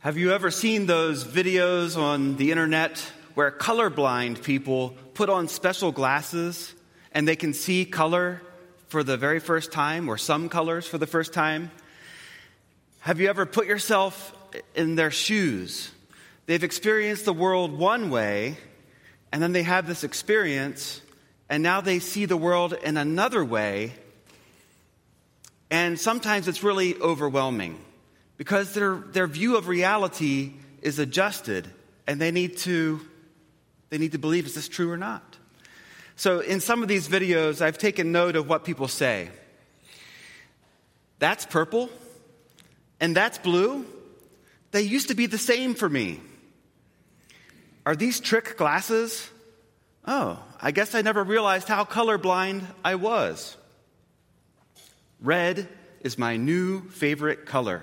Have you ever seen those videos on the internet where colorblind people put on special glasses and they can see color for the very first time, or some colors for the first time? Have you ever put yourself in their shoes? They've experienced the world one way, and then they have this experience, and now they see the world in another way. And sometimes it's really overwhelming because their view of reality is adjusted, and they need to believe, is this true or not? So in some of these videos, I've taken note of what people say. That's purple, and that's blue. They used to be the same for me. Are these trick glasses? Oh, I guess I never realized how colorblind I was. Red is my new favorite color.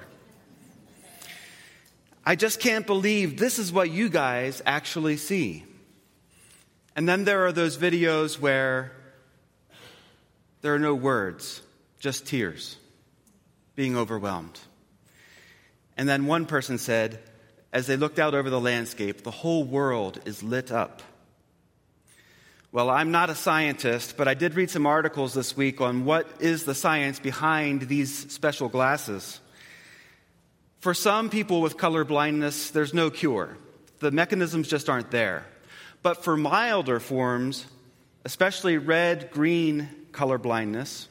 I just can't believe this is what you guys actually see. And then there are those videos where there are no words, just tears, being overwhelmed. And then one person said, as they looked out over the landscape, the whole world is lit up. Well, I'm not a scientist, but I did read some articles this week on what is the science behind these special glasses. For some people with color blindness, there's no cure. The mechanisms just aren't there. But for milder forms, especially red-green color blindness,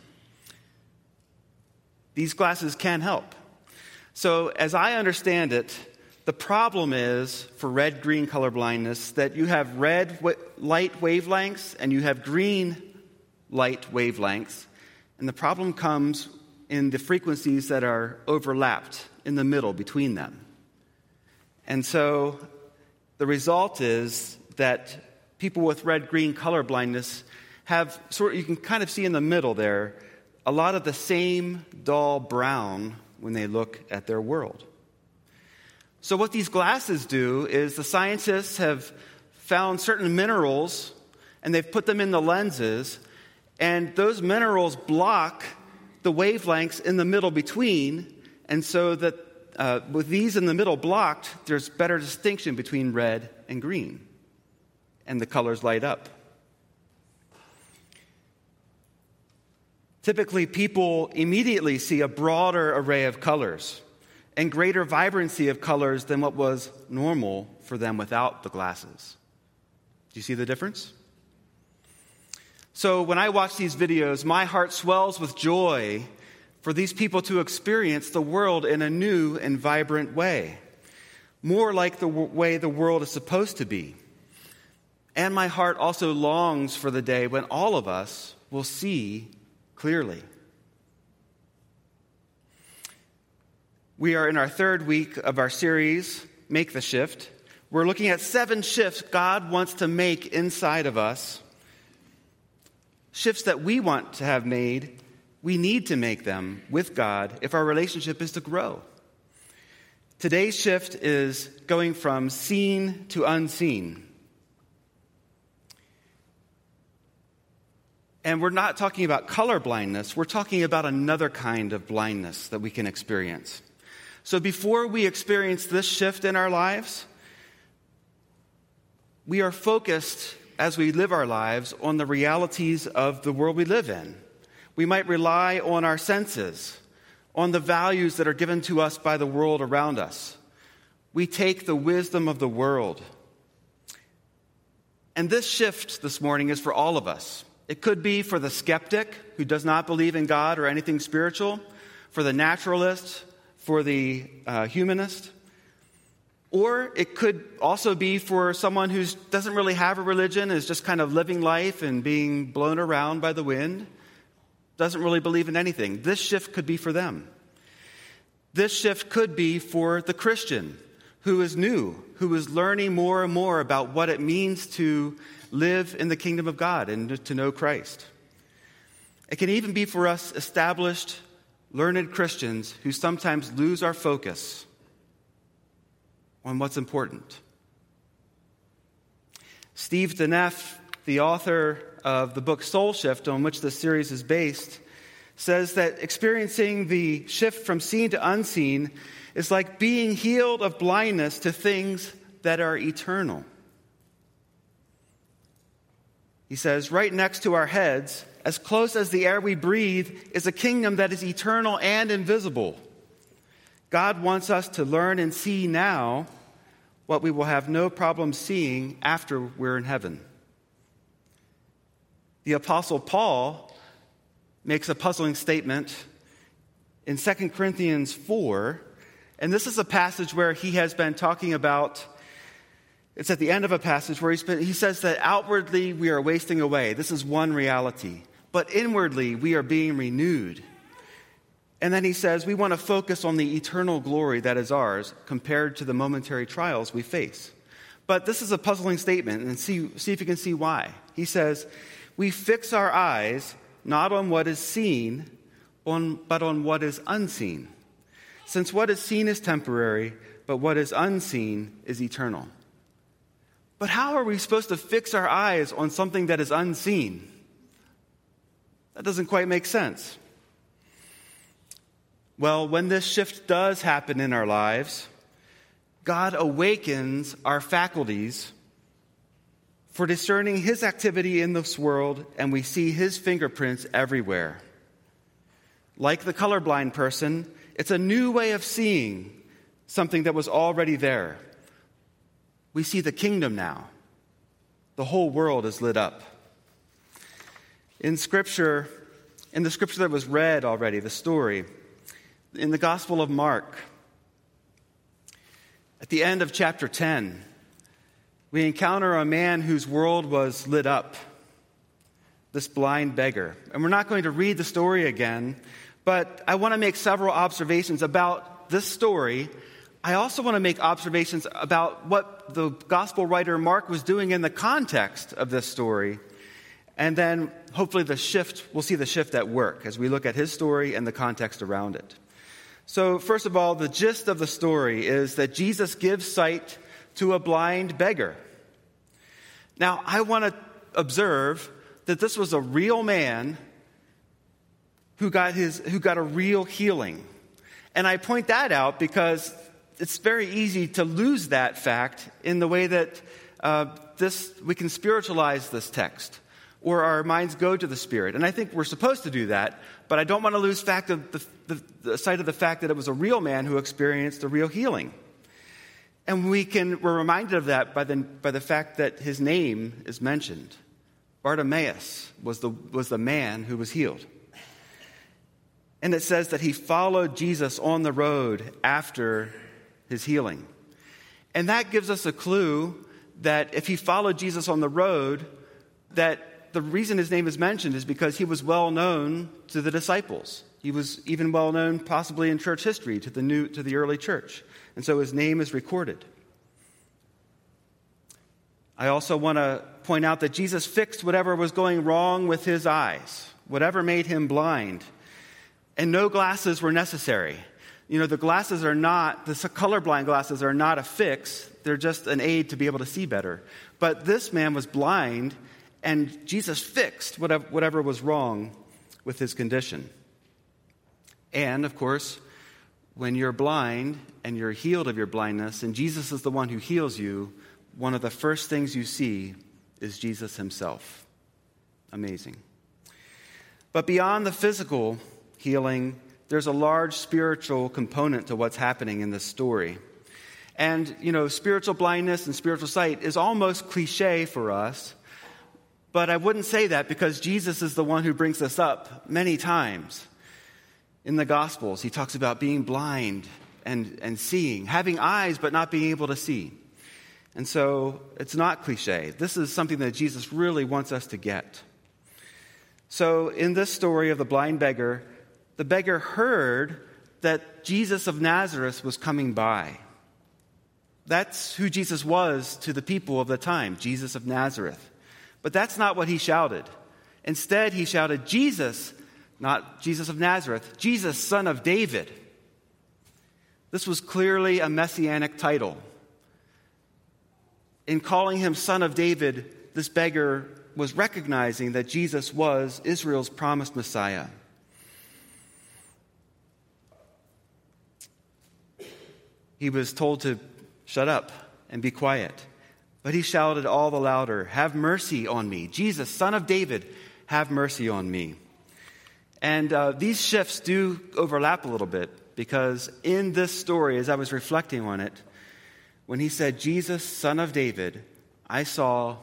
these glasses can help. So as I understand it, the problem is for red-green color blindness that you have red light wavelengths and you have green light wavelengths. And the problem comes in the frequencies that are overlapped in the middle between them. And so the result is that people with red-green color blindness have you can kind of see in the middle there, a lot of the same dull brown when they look at their world. So what these glasses do is the scientists have found certain minerals and they've put them in the lenses, and those minerals block the wavelengths in the middle between, and so that with these in the middle blocked, there's better distinction between red and green, and the colors light up. Typically, people immediately see a broader array of colors and greater vibrancy of colors than what was normal for them without the glasses. Do you see the difference? So when I watch these videos, my heart swells with joy for these people to experience the world in a new and vibrant way, more like the way the world is supposed to be. And my heart also longs for the day when all of us will see clearly. We are in our third week of our series, Make the Shift. We're looking at 7 shifts God wants to make inside of us. Shifts that we want to have made. We need to make them with God if our relationship is to grow. Today's shift is going from seen to unseen. And we're not talking about color blindness. We're talking about another kind of blindness that we can experience. So before we experience this shift in our lives, we are focused as we live our lives on the realities of the world we live in. We might rely on our senses, on the values that are given to us by the world around us. We take the wisdom of the world. And this shift this morning is for all of us. It could be for the skeptic who does not believe in God or anything spiritual, for the naturalist, for the humanist, or it could also be for someone who doesn't really have a religion, is just kind of living life and being blown around by the wind, doesn't really believe in anything. This shift could be for them. This shift could be for the Christian who is new, who is learning more and more about what it means to live in the kingdom of God and to know Christ. It can even be for us established, learned Christians who sometimes lose our focus on what's important. Steve Deneff, the author of the book Soul Shift, on which this series is based, says that experiencing the shift from seen to unseen is like being healed of blindness to things that are eternal. He says, right next to our heads, as close as the air we breathe, is a kingdom that is eternal and invisible. God wants us to learn and see now what we will have no problem seeing after we're in heaven. The Apostle Paul makes a puzzling statement in 2 Corinthians 4, and this is a passage where he has been talking about, it's at the end of a passage where he says that outwardly we are wasting away. This is one reality. But inwardly we are being renewed. And then he says we want to focus on the eternal glory that is ours compared to the momentary trials we face. But this is a puzzling statement, and see if you can see why. He says, we fix our eyes not on what is seen, but on what is unseen. Since what is seen is temporary, but what is unseen is eternal. But how are we supposed to fix our eyes on something that is unseen? That doesn't quite make sense. Well, when this shift does happen in our lives, God awakens our faculties for discerning His activity in this world, and we see His fingerprints everywhere. Like the colorblind person, it's a new way of seeing something that was already there. We see the kingdom now. The whole world is lit up. In the scripture that was read already, the story, in the Gospel of Mark, at the end of chapter 10, we encounter a man whose world was lit up, this blind beggar. And we're not going to read the story again, but I want to make several observations about this story. I also want to make observations about what the gospel writer Mark was doing in the context of this story. And then hopefully we'll see the shift at work as we look at his story and the context around it. So first of all, the gist of the story is that Jesus gives sight to a blind beggar. Now, I want to observe that this was a real man who got a real healing. And I point that out because it's very easy to lose that fact in the way that we can spiritualize this text, or our minds go to the Spirit. And I think we're supposed to do that, but I don't want to lose sight of the fact that it was a real man who experienced a real healing. And we're reminded of that by the fact that his name is mentioned. Bartimaeus was the man who was healed. And it says that he followed Jesus on the road after his healing. And that gives us a clue that if he followed Jesus on the road, that the reason his name is mentioned is because he was well known to the disciples. He was even well known possibly in church history to the early church. And so his name is recorded. I also want to point out that Jesus fixed whatever was going wrong with his eyes, whatever made him blind. And no glasses were necessary. The colorblind glasses are not a fix. They're just an aid to be able to see better. But this man was blind, and Jesus fixed whatever was wrong with his condition. And, of course, when you're blind and you're healed of your blindness, and Jesus is the one who heals you, one of the first things you see is Jesus himself. Amazing. But beyond the physical healing, there's a large spiritual component to what's happening in this story. And, spiritual blindness and spiritual sight is almost cliche for us, but I wouldn't say that because Jesus is the one who brings this up many times. In the Gospels, he talks about being blind and seeing, having eyes but not being able to see. And so it's not cliche. This is something that Jesus really wants us to get. So in this story of the blind beggar, the beggar heard that Jesus of Nazareth was coming by. That's who Jesus was to the people of the time, Jesus of Nazareth. But that's not what he shouted. Instead, he shouted, Jesus, not Jesus of Nazareth, Jesus, son of David. This was clearly a messianic title. In calling him son of David, this beggar was recognizing that Jesus was Israel's promised Messiah. he was told to shut up and be quiet. But he shouted all the louder, "Have mercy on me. Jesus, Son of David, have mercy on me." And these shifts do overlap a little bit, because in this story, as I was reflecting on it, when he said, "Jesus, Son of David," I saw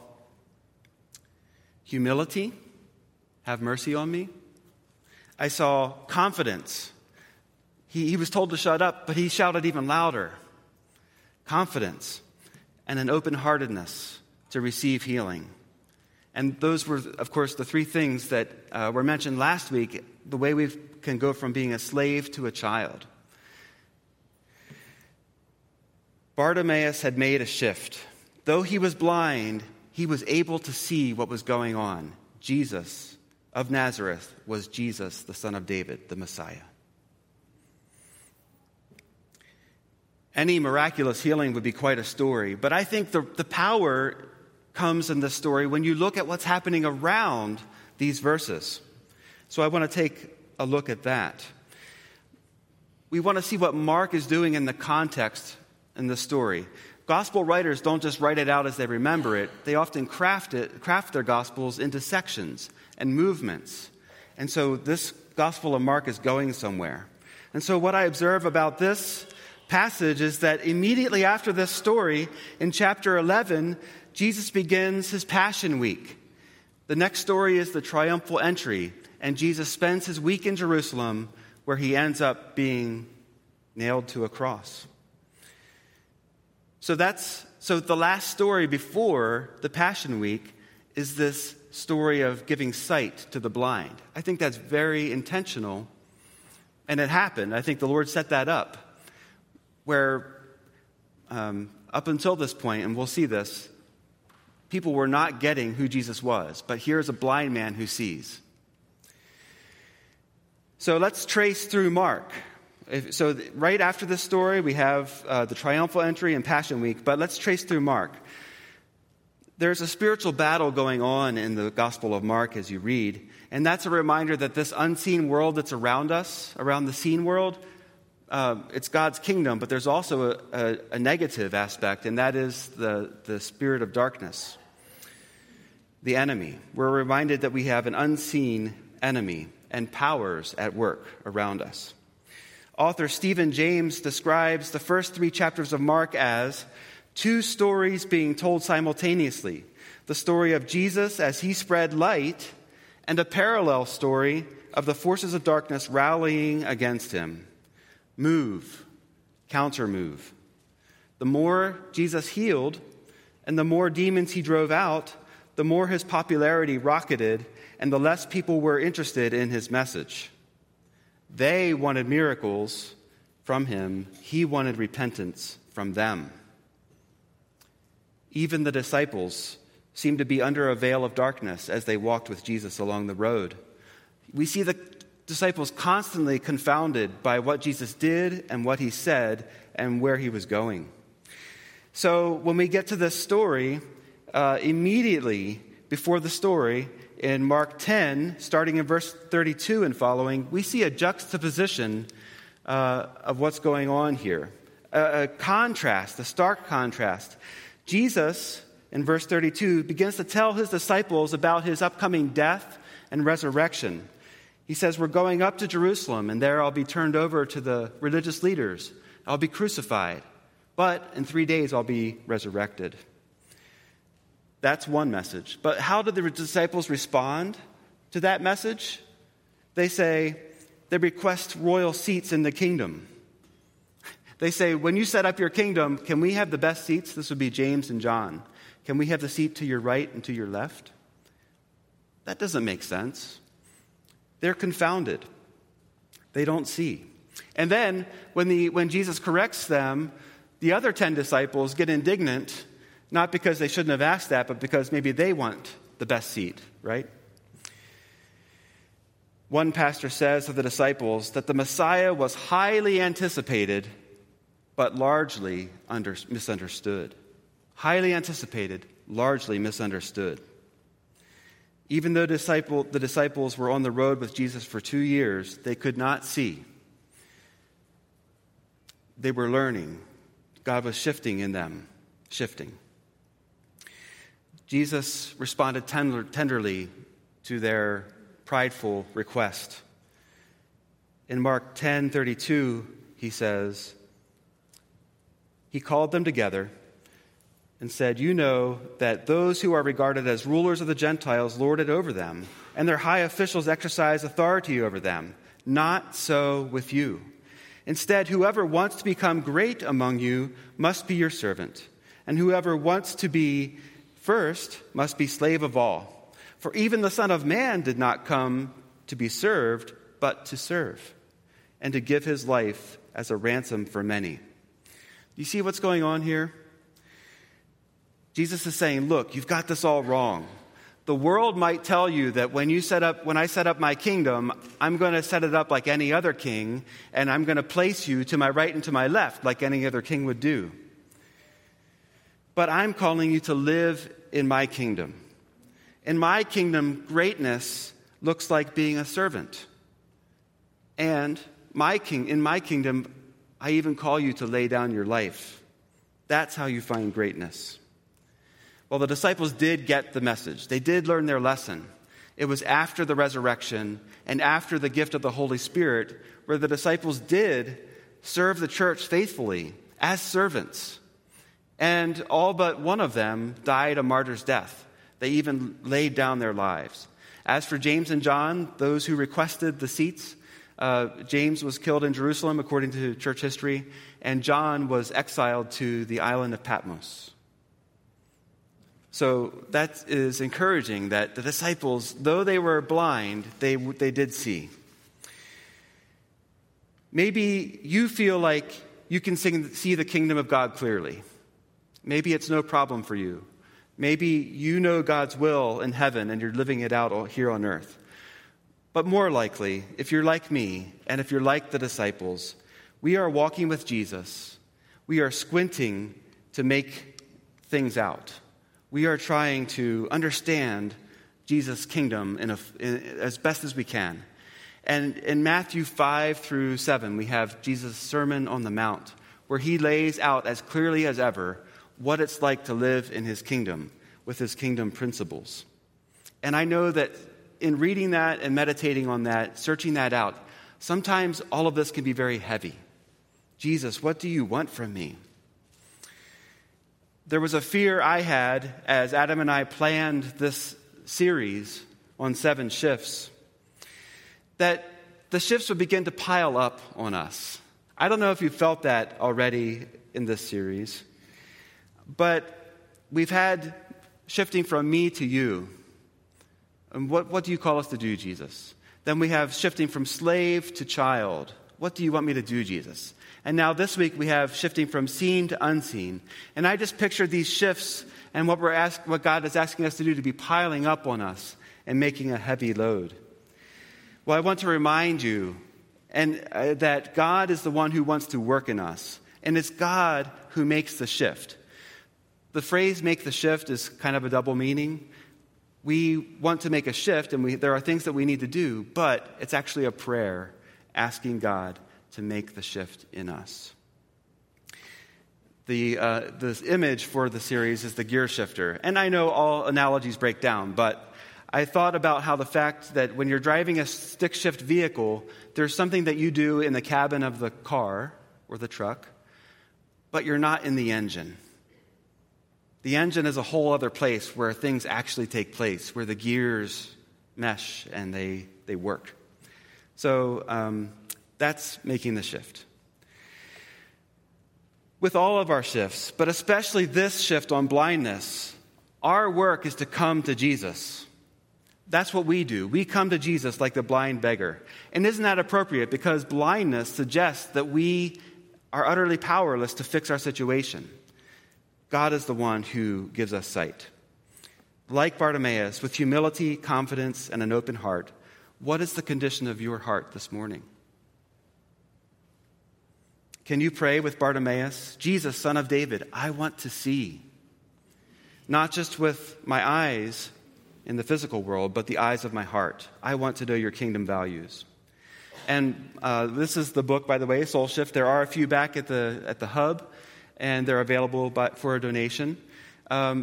humility, "Have mercy on me." I saw confidence. He was told to shut up, but he shouted even louder. Confidence and an open-heartedness to receive healing. And those were, of course, the three things that were mentioned last week, the way we can go from being a slave to a child. Bartimaeus had made a shift. Though he was blind, he was able to see what was going on. Jesus of Nazareth was Jesus, the Son of David, the Messiah. Any miraculous healing would be quite a story, but I think the power comes in this story when you look at what's happening around these verses. So I want to take a look at that. We want to see what Mark is doing in the context in the story. Gospel writers don't just write it out as they remember it. They often craft their gospels into sections and movements. And so this Gospel of Mark is going somewhere. And so what I observe about this passage is that immediately after this story, in chapter 11, Jesus begins his Passion Week. The next story is the triumphal entry, and Jesus spends his week in Jerusalem, where he ends up being nailed to a cross. So the last story before the Passion Week is this story of giving sight to the blind. I think that's very intentional, and it happened. I think the Lord set that up, where up until this point, and we'll see this, people were not getting who Jesus was, but here's a blind man who sees. So let's trace through Mark. So right after this story, we have the triumphal entry and Passion Week, but let's trace through Mark. There's a spiritual battle going on in the Gospel of Mark as you read, and that's a reminder that this unseen world that's around us, around the seen world, it's God's kingdom, but there's also a negative aspect, and that is the spirit of darkness, the enemy. We're reminded that we have an unseen enemy and powers at work around us. Author Stephen James describes the first 3 chapters of Mark as 2 stories being told simultaneously. The story of Jesus as he spread light, and a parallel story of the forces of darkness rallying against him. Move, counter-move. The more Jesus healed and the more demons he drove out, the more his popularity rocketed and the less people were interested in his message. They wanted miracles from him. He wanted repentance from them. Even the disciples seemed to be under a veil of darkness as they walked with Jesus along the road. We see the disciples constantly confounded by what Jesus did and what he said and where he was going. So when we get to this story, immediately before the story, in Mark 10, starting in verse 32 and following, we see a juxtaposition of what's going on here. A contrast, a stark contrast. Jesus, in verse 32, begins to tell his disciples about his upcoming death and resurrection. He says, "We're going up to Jerusalem, and there I'll be turned over to the religious leaders. I'll be crucified, but in 3 days I'll be resurrected." That's one message. But how did the disciples respond to that message? They request royal seats in the kingdom. They say, "When you set up your kingdom, can we have the best seats?" This would be James and John. "Can we have the seat to your right and to your left?" That doesn't make sense. They're confounded. They don't see. And then when Jesus corrects them, the other 10 disciples get indignant, not because they shouldn't have asked that, but because maybe they want the best seat, right? One pastor says of the disciples that the Messiah was highly anticipated, but largely misunderstood. Highly anticipated, largely misunderstood. Even though the disciples were on the road with Jesus for 2 years, they could not see. They were learning. God was shifting in them, shifting. Jesus responded tenderly to their prideful request. In Mark 10:32, he says, he called them together and said, "You know that those who are regarded as rulers of the Gentiles lord it over them, and their high officials exercise authority over them. Not so with you. Instead, whoever wants to become great among you must be your servant, and whoever wants to be first must be slave of all. For even the Son of Man did not come to be served, but to serve, and to give his life as a ransom for many." Do you see what's going on here? Jesus is saying, look, you've got this all wrong. The world might tell you that when I set up my kingdom, I'm going to set it up like any other king, and I'm going to place you to my right and to my left like any other king would do. But I'm calling you to live in my kingdom. In my kingdom, greatness looks like being a servant. And in my kingdom, I even call you to lay down your life. That's how you find greatness. Well, the disciples did get the message. They did learn their lesson. It was after the resurrection and after the gift of the Holy Spirit where the disciples did serve the church faithfully as servants. And all but one of them died a martyr's death. They even laid down their lives. As for James and John, those who requested the seats, James was killed in Jerusalem, according to church history, and John was exiled to the island of Patmos. So that is encouraging that the disciples, though they were blind, they did see. Maybe you feel like you can see the kingdom of God clearly. Maybe it's no problem for you. Maybe you know God's will in heaven and you're living it out here on earth. But more likely, if you're like me and if you're like the disciples, we are walking with Jesus. We are squinting to make things out. We are trying to understand Jesus' kingdom as best as we can. And in Matthew 5-7, we have Jesus' Sermon on the Mount, where he lays out as clearly as ever what it's like to live in his kingdom with his kingdom principles. And I know that in reading that and meditating on that, searching that out, sometimes all of this can be very heavy. Jesus, what do you want from me? There was a fear I had as Adam and I planned this series on 7 shifts, that the shifts would begin to pile up on us. I don't know if you felt that already in this series, but we've had shifting from me to you. And what do you call us to do, Jesus? Then we have shifting from slave to child. What do you want me to do, Jesus? And now this week we have shifting from seen to unseen. And I just pictured these shifts and what God is asking us to do to be piling up on us and making a heavy load. Well, I want to remind you that God is the one who wants to work in us. And it's God who makes the shift. The phrase "make the shift" is kind of a double meaning. We want to make a shift, and there are things that we need to do, but it's actually a prayer asking God to make the shift in us. The image for the series is the gear shifter. And I know all analogies break down, but I thought about how the fact that when you're driving a stick shift vehicle, there's something that you do in the cabin of the car or the truck, but you're not in the engine. The engine is a whole other place where things actually take place, where the gears mesh and they work. So that's making the shift. With all of our shifts, but especially this shift on blindness, our work is to come to Jesus. That's what we do. We come to Jesus like the blind beggar. And isn't that appropriate? Because blindness suggests that we are utterly powerless to fix our situation. God is the one who gives us sight. Like Bartimaeus, with humility, confidence, and an open heart, what is the condition of your heart this morning? Can you pray with Bartimaeus? Jesus, Son of David, I want to see. Not just with my eyes in the physical world, but the eyes of my heart. I want to know your kingdom values. And this is the book, by the way, Soul Shift. There are a few back at the hub. and they're available for a donation. The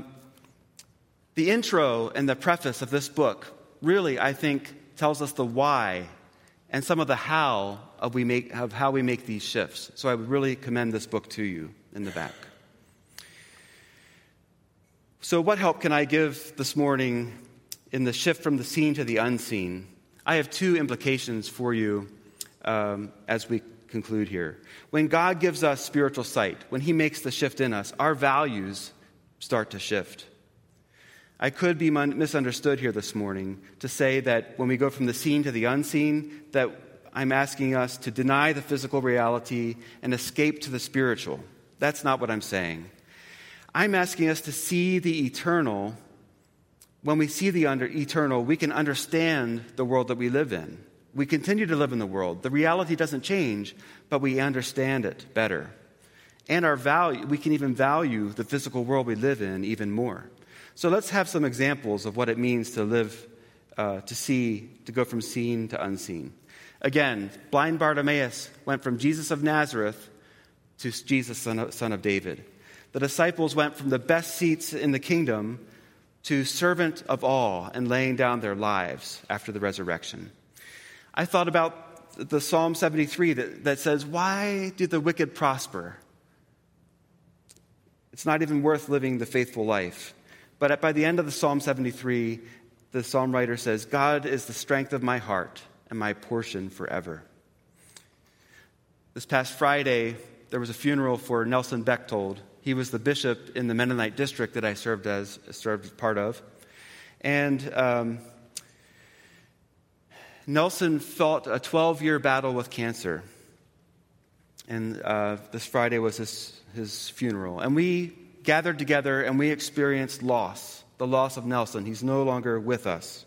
intro and the preface of this book really, I think, tells us the why and some of the how of how we make these shifts. So I would really commend this book to you in the back. So what help can I give this morning in the shift from the seen to the unseen? I have two implications for you as we conclude here. When God gives us spiritual sight, when he makes the shift in us, our values start to shift. I could be misunderstood here this morning to say that when we go from the seen to the unseen, that I'm asking us to deny the physical reality and escape to the spiritual. That's not what I'm saying. I'm asking us to see the eternal. When we see the eternal, we can understand the world that we live in. We continue to live in the world. The reality doesn't change, but we understand it better. And we can even value the physical world we live in even more. So let's have some examples of what it means to live, to go from seen to unseen. Again, blind Bartimaeus went from Jesus of Nazareth to Jesus, son of David. The disciples went from the best seats in the kingdom to servant of all and laying down their lives after the resurrection. I thought about the Psalm 73 that says, "Why do the wicked prosper? It's not even worth living the faithful life." But by the end of the Psalm 73, the psalm writer says, "God is the strength of my heart and my portion forever." This past Friday, there was a funeral for Nelson Bechtold. He was the bishop in the Mennonite district that I served as part of. And Nelson fought a 12-year battle with cancer. And this Friday was his funeral. And we gathered together and we experienced the loss of Nelson. He's no longer with us.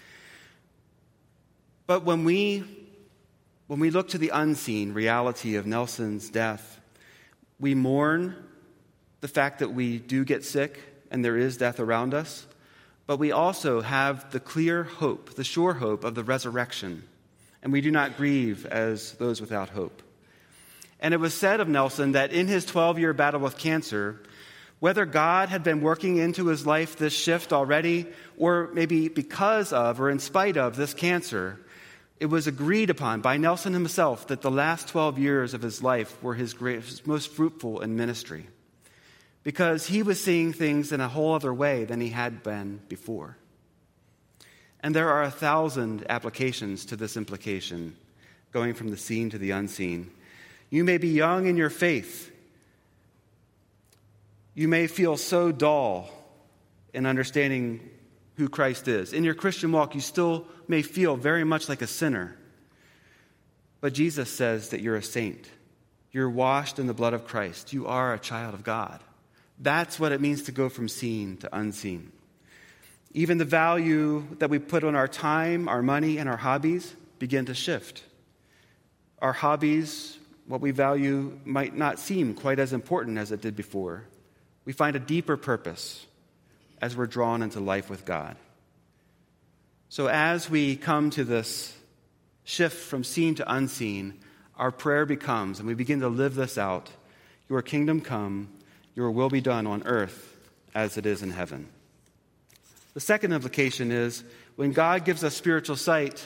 But when we look to the unseen reality of Nelson's death, we mourn the fact that we do get sick and there is death around us, but we also have the clear hope, the sure hope of the resurrection, and we do not grieve as those without hope. And it was said of Nelson that in his 12-year battle with cancer, whether God had been working into his life this shift already, or maybe because of or in spite of this cancer, it was agreed upon by Nelson himself that the last 12 years of his life were his most fruitful in ministry, because he was seeing things in a whole other way than he had been before. And there are 1,000 applications to this implication, going from the seen to the unseen. You may be young in your faith. You may feel so dull in understanding who Christ is. In your Christian walk, you still may feel very much like a sinner. But Jesus says that you're a saint. You're washed in the blood of Christ. You are a child of God. That's what it means to go from seen to unseen. Even the value that we put on our time, our money, and our hobbies begin to shift. Our hobbies, what we value, might not seem quite as important as it did before. We find a deeper purpose as we're drawn into life with God. So as we come to this shift from seen to unseen, our prayer becomes, and we begin to live this out, your kingdom come, your will be done on earth as it is in heaven. The second implication is when God gives us spiritual sight,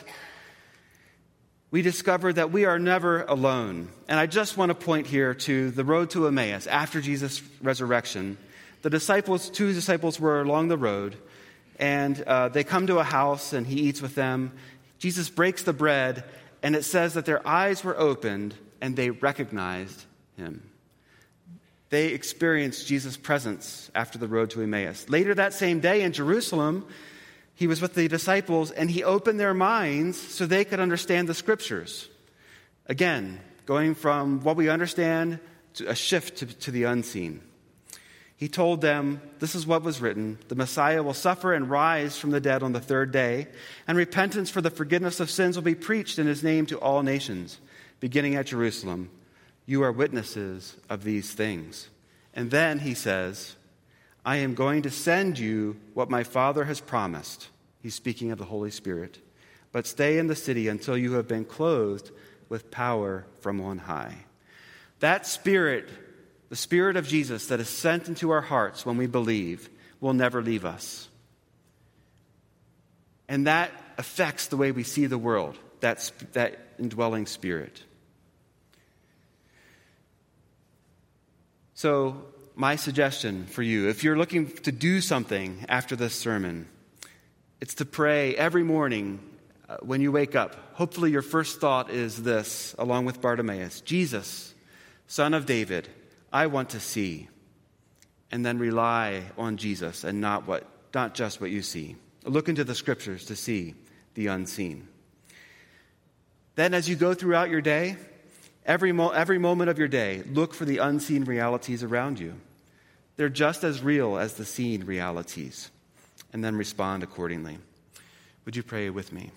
we discover that we are never alone. And I just want to point here to the road to Emmaus after Jesus' resurrection. Two disciples were along the road, and they come to a house, and he eats with them. Jesus breaks the bread, and it says that their eyes were opened, and they recognized him. They experienced Jesus' presence after the road to Emmaus. Later that same day in Jerusalem, he was with the disciples, and he opened their minds so they could understand the Scriptures. Again, going from what we understand to a shift to the unseen. He told them, this is what was written, the Messiah will suffer and rise from the dead on the third day, and repentance for the forgiveness of sins will be preached in his name to all nations, beginning at Jerusalem. You are witnesses of these things. And then he says, I am going to send you what my Father has promised. He's speaking of the Holy Spirit. But stay in the city until you have been clothed with power from on high. That Spirit the Spirit of Jesus that is sent into our hearts when we believe, will never leave us. And that affects the way we see the world, that indwelling Spirit. So, my suggestion for you, if you're looking to do something after this sermon, it's to pray every morning when you wake up. Hopefully your first thought is this, along with Bartimaeus: Jesus, Son of David, I want to see. And then rely on Jesus and not just what you see. Look into the Scriptures to see the unseen. Then as you go throughout your day, every moment of your day, look for the unseen realities around you. They're just as real as the seen realities. And then respond accordingly. Would you pray with me?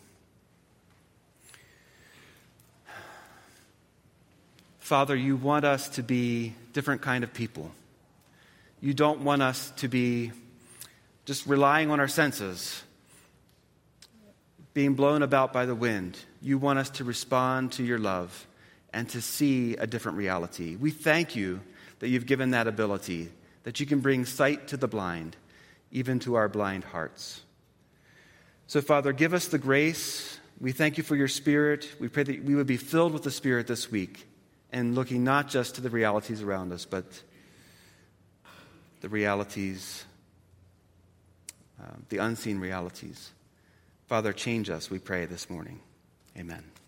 Father, you want us to be different kind of people. You don't want us to be just relying on our senses, being blown about by the wind. You want us to respond to your love and to see a different reality. We thank you that you've given that ability, that you can bring sight to the blind, even to our blind hearts. So, Father, give us the grace. We thank you for your Spirit. We pray that we would be filled with the Spirit this week, and looking not just to the realities around us, but the realities, the unseen realities. Father, change us, we pray this morning. Amen.